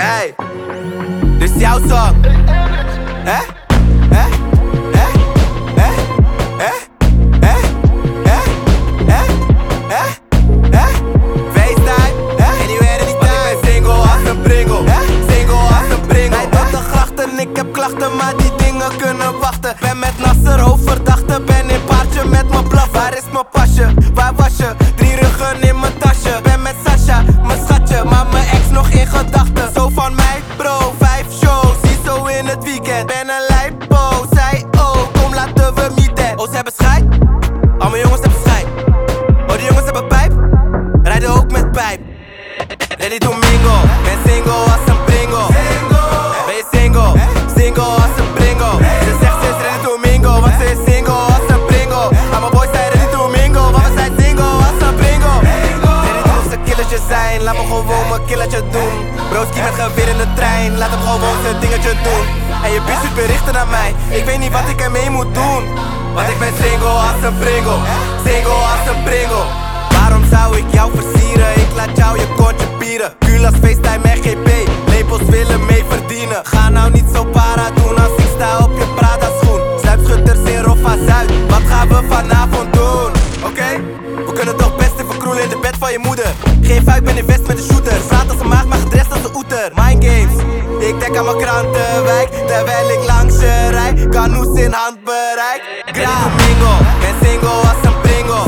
Hey, dit is jouw song. Hè? Hè? Hè? Hè? Hè? Hè? Hè? Hè? Hè? Hè? FaceTime? Anywhere, anytime. Want ik ben single als een pringel. Single als een pringel. Hij doet de grachten, ik heb klachten, maar die dingen kunnen wachten. Ben met Nasser, hoofdverdachte. Ben in paardje met mijn blaf. Waar is mijn pasje? Waar was je? 3 ruggen in mijn tasje. Ben met Sasha, mijn schatje, maar mijn ex nog in gedachten. Zo van mij, bro, 5 shows. Zie zo in het weekend. Ben een lijpo, zij ook. Kom laten we meeten. Oh, ze hebben scheid? Al mijn jongens hebben scheid. Oh, die jongens hebben pijp. Rijden ook met pijp. Ready to mingle. Ben single als een pringel. Ben je single? Single als een pringel. Ze zegt ze is ready to mingle, want ze is single als een pringel. Al mijn boys zijn ready to mingle, want we zijn single als een pringel. Ready to of ze killertje zijn, laat me gewoon mijn killertje doen. Broski met geweer in de trein, laat hem gewoon zijn dingetje doen. En je bitch doet berichten naar mij, ik weet niet wat ik ermee moet doen. Want ik ben single als een pringel. Single als een pringel. Waarom zou ik jou versieren? Ik laat jou je kontje pieren. Kulas, FaceTime en GP, labels willen mee verdienen. Ga nou niet zo para doen als ik sta op je Prada schoen. Zuipschutters in Roffa Zuid, wat gaan we vanavond doen? Oké? We kunnen toch best even kroelen in de bed van je moeder. Geen fuik, ben in vest met de shooter. Praat als een maag, maar gedrest als een oeter. Mind games, ik denk aan mijn krantenwijk. Terwijl ik langs je rij, Canoes in handbereik. Graag mingle, ben single als een pringel.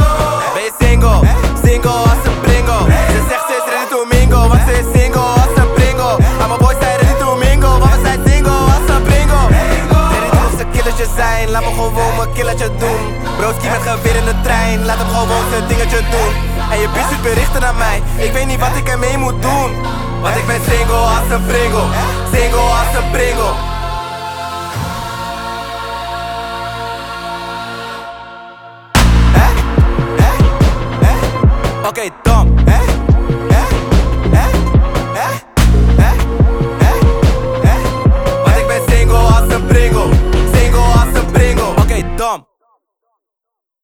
Ben je single? Single als een pringel. Ze zegt ze is ready to mingle, want ze is single als een pringel. Al mijn boys zijn ready to mingle, want we zijn single als een pringel. Ready to of ze killertje zijn, laat me gewoon mijn killertje doen. Broski met geweer in de trein, laat hem gewoon zijn dingetje doen. En je bitch doet berichten naar mij, ik weet niet wat ik ermee moet doen. Want ik ben single als een pringel. Single als een pringel. Oké,